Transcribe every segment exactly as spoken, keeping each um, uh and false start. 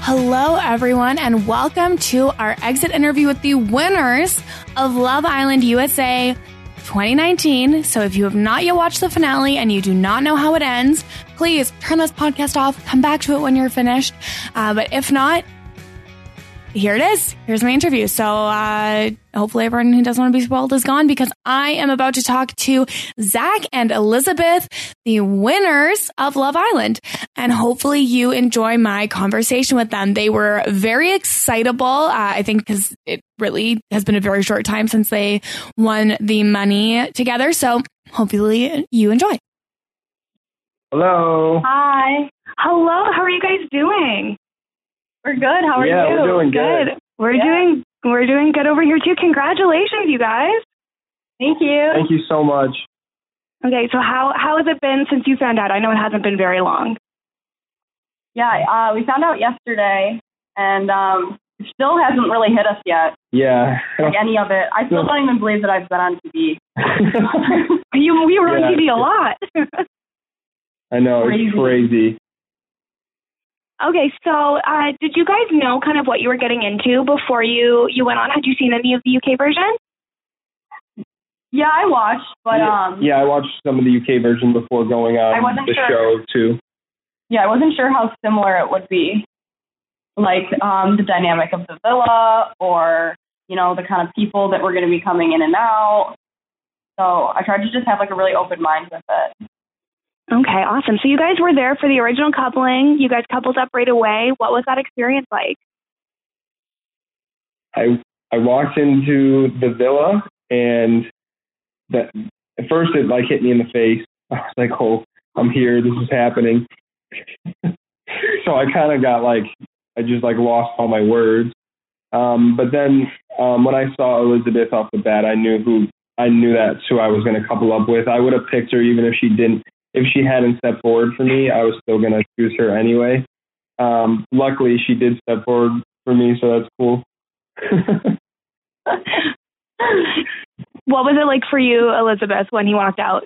Hello, everyone, and welcome to our exit interview with the winners of Love Island U S A twenty nineteen. So if you have not yet watched the finale and you do not know how it ends, please turn this podcast off, come back to it when you're finished. Uh, but if not, here it is. Here's my interview. So uh, hopefully everyone who doesn't want to be spoiled is gone, because I am about to talk to Zach and Elizabeth, the winners of Love Island. And hopefully you enjoy my conversation with them. They were very excitable, uh, I think, because it really has been a very short time since they won the money together. So hopefully you enjoy. Hello. Hi. Hello. How are you guys doing? We're good. How are yeah, you? Yeah, we're doing good. good. We're yeah. doing we're doing good over here too. Congratulations, you guys. Thank you. Thank you so much. Okay, so how how has it been since you found out? I know it hasn't been very long. Yeah, uh, we found out yesterday, and um, it still hasn't really hit us yet. Yeah. Like any of it. I still don't even believe that I've been on T V. you we were yeah. on T V a lot. I know, crazy. It's crazy. Okay, so uh, did you guys know kind of what you were getting into before you, you went on? Had you seen any of the U K version? Yeah, I watched, but... Yeah, um, yeah I watched some of the U K version before going on I wasn't the sure. show, too. Yeah, I wasn't sure how similar it would be. Like, um, the dynamic of the villa, or, you know, the kind of people that were going to be coming in and out. So I tried to just have, like, a really open mind with it. Okay, awesome. So you guys were there for the original coupling. You guys coupled up right away. What was that experience like? I I walked into the villa, and that at first it like hit me in the face. I was like, "Oh, I'm here. This is happening." So I kind of got like I just like lost all my words. Um, but then um, when I saw Elizabeth off the bat, I knew who I knew that's who I was going to couple up with. I would have picked her even if she didn't. If she hadn't stepped forward for me, I was still going to choose her anyway. Um, luckily, she did step forward for me, so that's cool. What was it like for you, Elizabeth, when he walked out?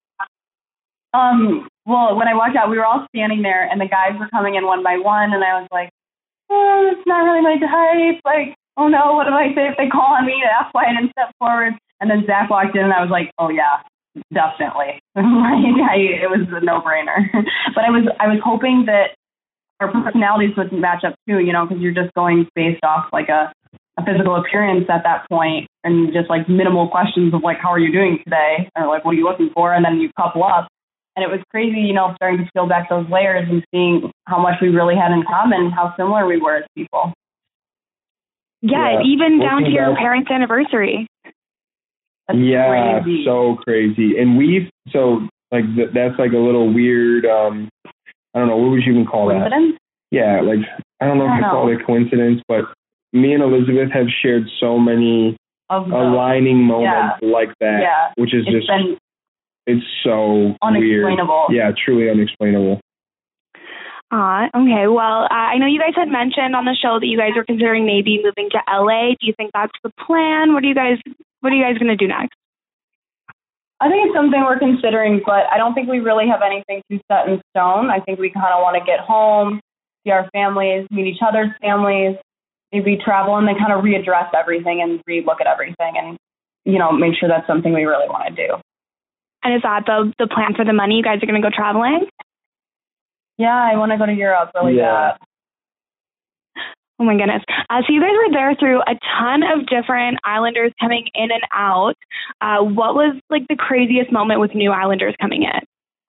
Um, well, when I walked out, we were all standing there, and the guys were coming in one by one, and I was like, oh, it's not really my type. Like, oh no, what do I say if they call on me? That's why I didn't step forward. And then Zach walked in, and I was like, oh yeah. Definitely. I, it was a no-brainer. But I was I was hoping that our personalities would match up too, you know, because you're just going based off like a, a physical appearance at that point, and just like minimal questions of like, how are you doing today? Or like, what are you looking for? And then you couple up. And it was crazy, you know, starting to peel back those layers and seeing how much we really had in common, how similar we were as people. Yeah, yeah. even down to your back- parents' anniversary. That's yeah, crazy. so crazy. And we, so like th- that's like a little weird. Um, I don't know, what would you even call Coincidence? that? Yeah, like I don't know I if don't I call know. it coincidence, but me and Elizabeth have shared so many Of the, aligning moments yeah. like that, Yeah. which is it's just been it's so unexplainable. weird. Yeah, truly unexplainable. Uh, okay, well, uh, I know you guys had mentioned on the show that you guys were considering maybe moving to L A. Do you think that's the plan? What are you guys What are you guys going to do next? I think it's something we're considering, but I don't think we really have anything too set in stone. I think we kind of want to get home, see our families, meet each other's families, maybe travel, and then kind of readdress everything and re-look at everything and, you know, make sure that's something we really want to do. And is that the the plan for the money? You guys are going to go traveling? Yeah, I want to go to Europe really Yeah. bad. Oh my goodness. Uh, so you guys were there through a ton of different Islanders coming in and out. Uh, what was like the craziest moment with new Islanders coming in?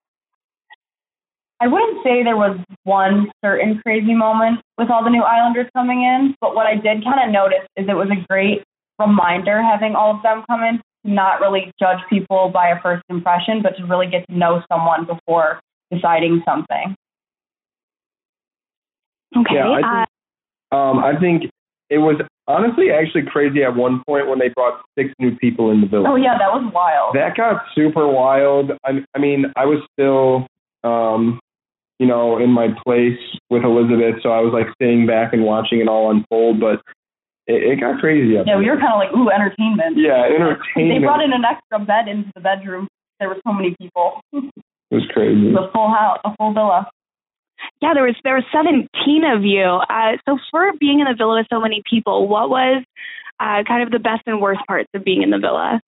I wouldn't say there was one certain crazy moment with all the new Islanders coming in, but what I did kind of notice is it was a great reminder having all of them come in to not really judge people by a first impression, but to really get to know someone before deciding something. Okay. Yeah, I uh, think, um, I think it was honestly actually crazy at one point when they brought six new people in the villa. Oh, yeah, that was wild. That got super wild. I, I mean, I was still, um, you know, in my place with Elizabeth, so I was like sitting back and watching it all unfold, but it, it got crazy. Up Yeah, there. we were kind of like, ooh, entertainment. Yeah, They entertainment. brought in an extra bed into the bedroom. There were so many people. It was crazy. It was a full house, a full villa. Yeah, there was there were seventeen of you. Uh, so for being in the villa with so many people, what was uh, kind of the best and worst parts of being in the villa?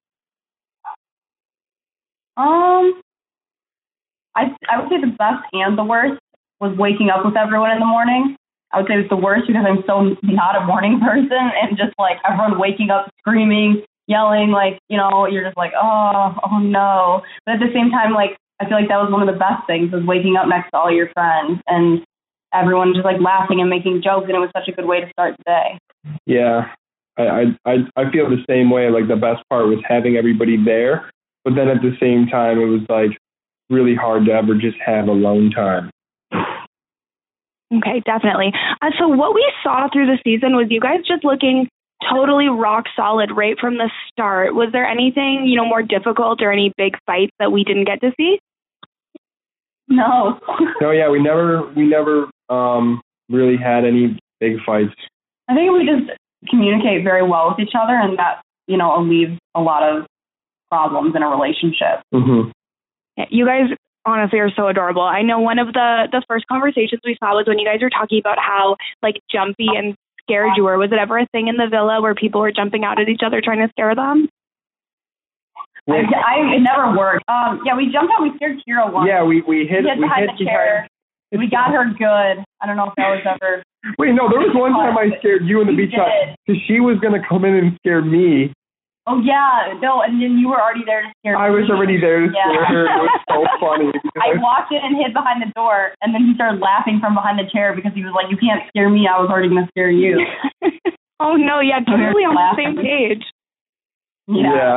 Um, I I would say the best and the worst was waking up with everyone in the morning. I would say it was the worst because I'm so not a morning person, and just like everyone waking up screaming, yelling, like, you know, you're just like, oh, oh no. But at the same time, like, I feel like that was one of the best things, was waking up next to all your friends and everyone just like laughing and making jokes, and it was such a good way to start the day. Yeah, I I I feel the same way. Like the best part was having everybody there, but then at the same time, it was like really hard to ever just have alone time. Okay, definitely. Uh, so what we saw through the season was you guys just looking totally rock solid right from the start. Was there anything, you know, more difficult or any big fights that we didn't get to see? No. No, yeah, we never we never um, really had any big fights. I think we just communicate very well with each other, and that, you know, alleviates a lot of problems in a relationship. Mm-hmm. You guys honestly are so adorable. I know one of the, the first conversations we saw was when you guys were talking about how like jumpy and scared you were. Was it ever a thing in the villa where people were jumping out at each other trying to scare them? I, I it never worked. Um, yeah, we jumped out. We scared Kira once. Yeah, we we hit we hid we behind hit the chair. Behind. We got her good. I don't know if that was ever. Wait, no, there was one time I scared you in the We beach house because she was gonna come in and scare me. Oh yeah, no, and then you were already there to scare me. I was already there to Yeah. scare her. It was so funny. I walked in and hid behind the door, and then he started laughing from behind the chair because he was like, "You can't scare me. I was already gonna scare you." Oh no, yeah, totally on the same page. Yeah. yeah.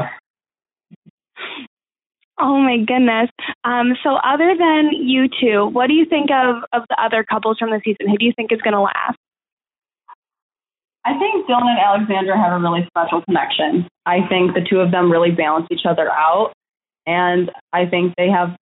Oh my goodness. Um, so other than you two, what do you think of, of the other couples from the season? Who do you think is going to last? I think Dylan and Alexandra have a really special connection. I think the two of them really balance each other out, and I think they have.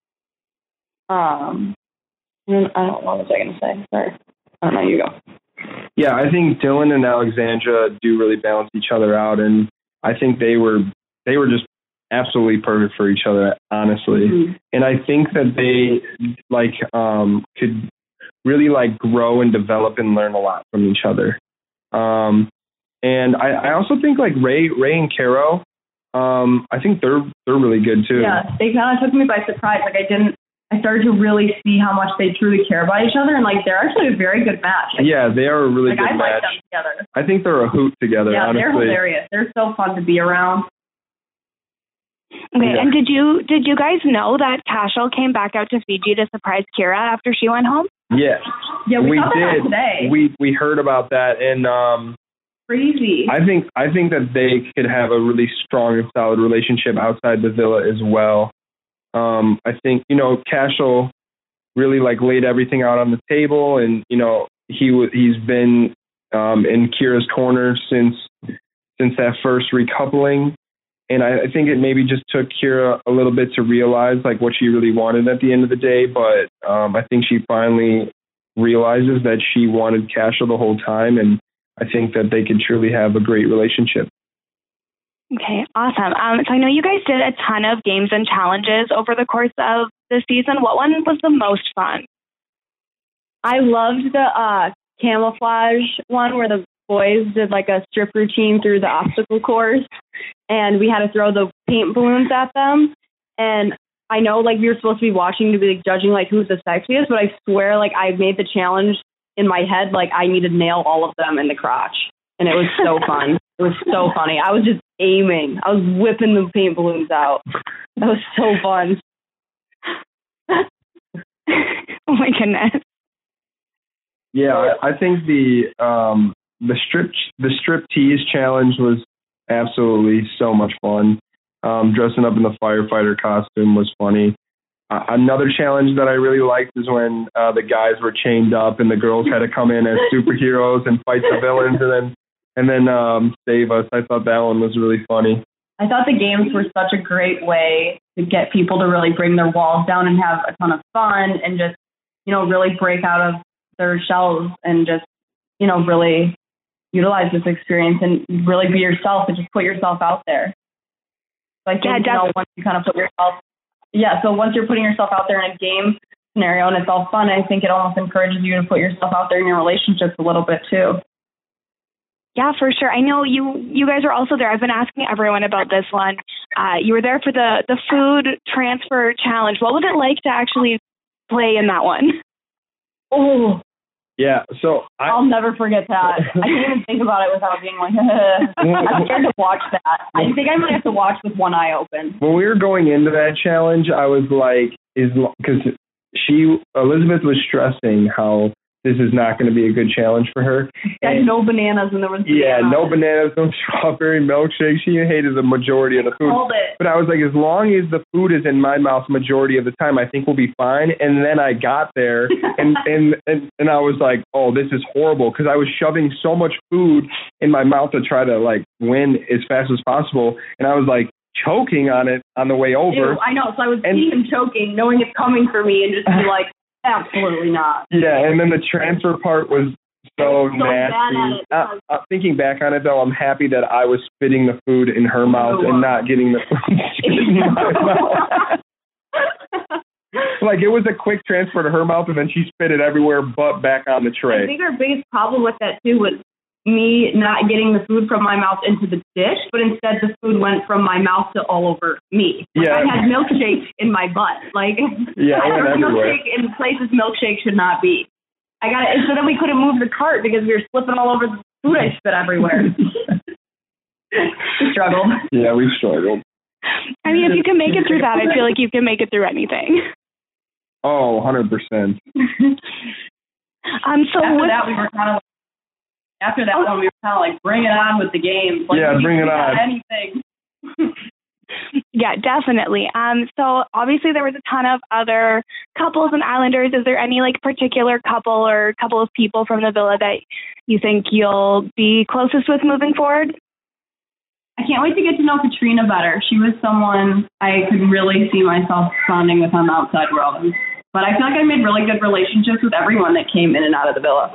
Um, I don't know what was I going to say. Sorry, I don't know. You go. Yeah, I think Dylan and Alexandra do really balance each other out, and I think they were they were just absolutely perfect for each other, honestly. Mm-hmm. And I think that they like um, could really like grow and develop and learn a lot from each other. Um, and I, I also think like Ray, Ray and Caro, um, I think they're they're really good too. Yeah, they kind of took me by surprise. Like I didn't, I started to really see how much they truly care about each other, and like they're actually a very good match. Like, yeah, they are a really like, good I match. like them together. I think they're a hoot together. Yeah, honestly. they're hilarious. They're so fun to be around. Okay, yeah. and did you did you guys know that Cashel came back out to Fiji to surprise Kira after she went home? Yeah, yeah, we, we saw that did. Today. We we heard about that, and um, crazy. I think I think that they could have a really strong and solid relationship outside the villa as well. Um, I think you know Cashel really like laid everything out on the table, and you know he w- he's been um, in Kira's corner since since that first recoupling. And I, I think it maybe just took Kira a little bit to realize like what she really wanted at the end of the day. But um, I think she finally realizes that she wanted Cashel the whole time. And I think that they could truly have a great relationship. Okay, awesome. Um, so I know you guys did a ton of games and challenges over the course of the season. What one was the most fun? I loved the uh, camouflage one where the boys did like a strip routine through the obstacle course, and we had to throw the paint balloons at them. And I know like we were supposed to be watching to be like, judging like who's the sexiest, but I swear like I made the challenge in my head like I needed to nail all of them in the crotch, and it was so fun. It was so funny. I was just aiming. I was whipping the paint balloons out. That was so fun. Oh my goodness. Yeah, I, I think the um, the strip the strip tease challenge was absolutely so much fun. Um, dressing up in the firefighter costume was funny. Uh, another challenge that I really liked is when uh, the guys were chained up and the girls had to come in as superheroes and fight the villains and then and then um, save us. I thought that one was really funny. I thought the games were such a great way to get people to really bring their walls down and have a ton of fun and just, you know, really break out of their shells and just, you know, really utilize this experience and really be yourself and just put yourself out there. So I think, yeah, you know, once you kind of put yourself, yeah, so once you're putting yourself out there in a game, scenario, and it's all fun. I think it almost encourages you to put yourself out there in your relationships a little bit too. Yeah, for sure. I know you you guys are also there. I've been asking everyone about this one. Uh, you were there for the, the food transfer challenge. What was it like to actually play in that one? Oh, yeah. So I, I'll never forget that. I can't even think about it without being like, I'm scared to watch that. I think I might have to watch with one eye open. when we were going into that challenge, I was like, is because she Elizabeth was stressing how this is not going to be a good challenge for her. And no bananas, and there was yeah, bananas. no bananas, no strawberry milkshake. She hated the majority of the food. Hold it. But I was like, as long as the food is in my mouth majority of the time, I think we'll be fine. And then I got there, and and, and, and I was like, oh, this is horrible, because I was shoving so much food in my mouth to try to like win as fast as possible, and I was like choking on it on the way over. Ew, I know, so I was and, seeing him choking, knowing it's coming for me, and just be like, absolutely not. Yeah, and then the transfer part was so, so nasty. Uh, uh, thinking back on it, though, I'm happy that I was spitting the food in her mouth and not getting the food in my mouth. Like, it was a quick transfer to her mouth, and then she spit it everywhere but back on the tray. I think our biggest problem with that, too, was me not getting the food from my mouth into the dish, but instead the food went from my mouth to all over me. Like, yeah. I had milkshake in my butt. Like, yeah, I it went had everywhere. milkshake in places milkshake should not be. I got it. So then we couldn't move the cart because we were slipping all over the food I spit everywhere. We struggled. Yeah, we struggled. I mean, if you can make it through that, I feel like you can make it through anything. Oh, one hundred percent. Um, so After with, that, we were kind of After that one, we were kind of like, bring it on with the games. Like, yeah, bring it on. Anything. Yeah, definitely. Um, so obviously there was a ton of other couples and Islanders. Is there any like particular couple or couple of people from the Villa that you think you'll be closest with moving forward? I can't wait to get to know Katrina better. She was someone I could really see myself bonding with on the outside world. But I feel like I made really good relationships with everyone that came in and out of the Villa.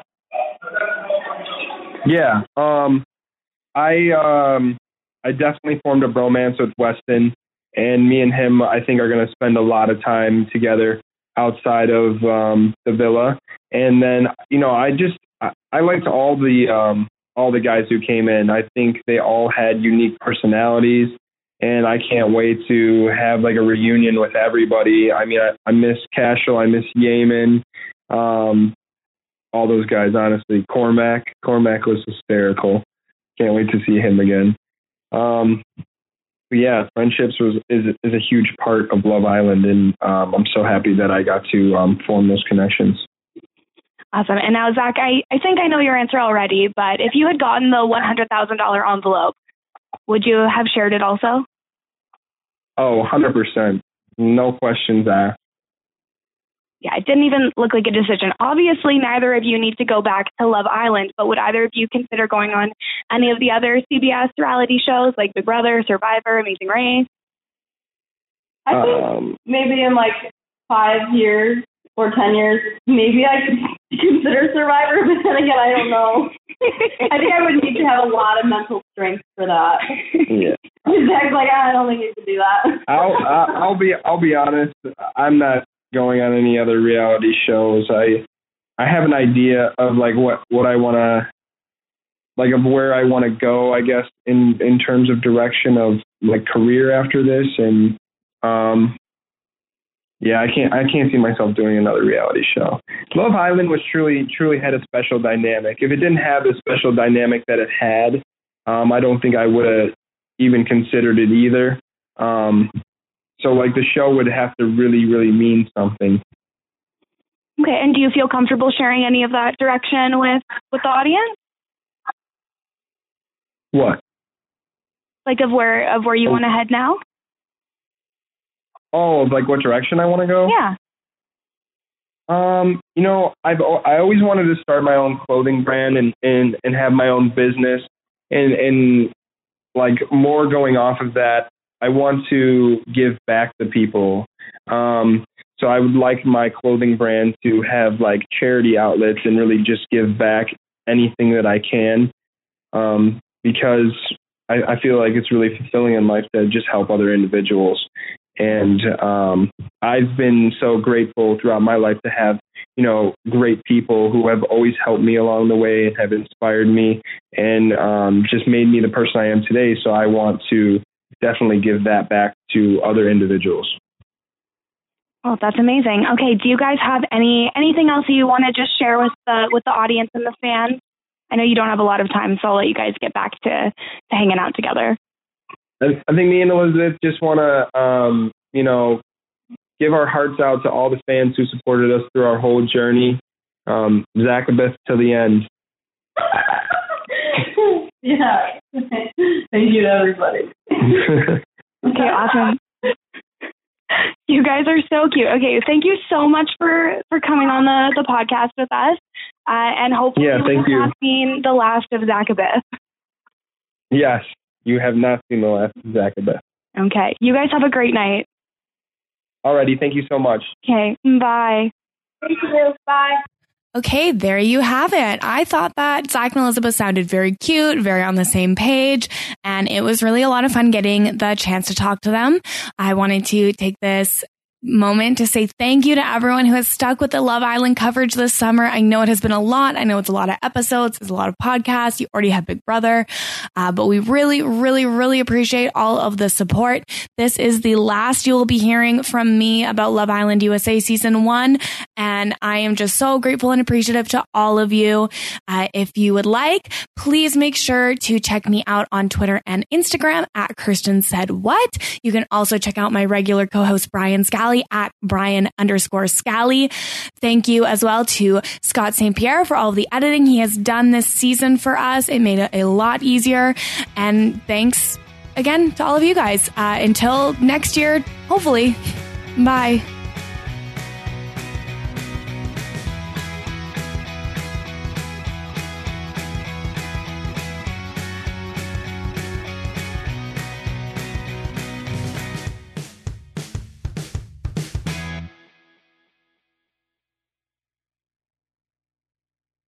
Yeah, um, I um, I definitely formed a bromance with Weston, and me and him, I think, are going to spend a lot of time together outside of um, the Villa. And then, you know, I just I, I liked all the um, all the guys who came in. I think they all had unique personalities, and I can't wait to have like a reunion with everybody. I mean, I, I miss Cashel, I miss Yeaman. Um, all those guys, honestly. Cormac. Cormac was hysterical. Can't wait to see him again. Um, but yeah, friendships was is is a huge part of Love Island, and um, I'm so happy that I got to um, form those connections. Awesome. And now, Zach, I, I think I know your answer already, but if you had gotten the one hundred thousand dollars envelope, would you have shared it also? Oh, one hundred percent. No questions asked. Yeah, it didn't even look like a decision. Obviously, neither of you need to go back to Love Island, but would either of you consider going on any of the other C B S reality shows like Big Brother, Survivor, Amazing Race? I think Um, maybe in like five years or ten years, maybe I could consider Survivor, but then again, I don't know. I think I would need to have a lot of mental strength for that. yeah. Zach's like, I don't think you can do that. I'll I'll I'll be I'll be honest. I'm not going on any other reality shows. I I have an idea of like what, what I want to like of where I want to go, I guess, in, in terms of direction of like career after this. And um, yeah, I can't I can't see myself doing another reality show. Love Island was truly truly had a special dynamic. If it didn't have the special dynamic that it had, um, I don't think I would have even considered it either. Um, So, like, the show would have to really, really mean something. Okay, and do you feel comfortable sharing any of that direction with, with the audience? What? Like of where of where you Oh. want to head now? Oh, like what direction I want to go? Yeah. Um, you know, I've I always wanted to start my own clothing brand and, and, and have my own business, and and like more going off of that, I want to give back to people. Um, so I would like my clothing brand to have like charity outlets and really just give back anything that I can, um, because I, I feel like it's really fulfilling in life to just help other individuals. And um, I've been so grateful throughout my life to have, you know, great people who have always helped me along the way and have inspired me and um, just made me the person I am today. So I want to definitely give that back to other individuals. Oh, that's amazing. Okay, do you guys have any anything else that you want to just share with the with the audience and the fans? I know you don't have a lot of time, so I'll let you guys get back to, to hanging out together. I think me and Elizabeth just want to, um, you know, give our hearts out to all the fans who supported us through our whole journey. Um, Zachabeth to the end. Yeah. Thank you to everybody. Okay, awesome. You guys are so cute. Okay, thank you so much for, for coming on the, the podcast with us. Uh, and hopefully yeah, thank we've you. not seen the last of Zachabeth. Yes, you have not seen the last of Zachabeth. Okay, you guys have a great night. Alrighty, thank you so much. Okay, bye. Thank you. Bye. Okay, there you have it. I thought that Zach and Elizabeth sounded very cute, very on the same page, and it was really a lot of fun getting the chance to talk to them. I wanted to take this moment to say thank you to everyone who has stuck with the Love Island coverage this summer. I know it has been a lot. I know it's a lot of episodes. It's a lot of podcasts. You already have Big Brother. Uh, but we really, really, really appreciate all of the support. This is the last you will be hearing from me about Love Island U S A season one. And I am just so grateful and appreciative to all of you. Uh, if you would like, please make sure to check me out on Twitter and Instagram at Kirsten Said What. You can also check out my regular co-host Brian Scally at Brian underscore Scally. Thank you as well to Scott Saint Pierre for all of the editing he has done this season for us. It made it a lot easier. And thanks again to all of you guys. Uh, until next year, hopefully. Bye.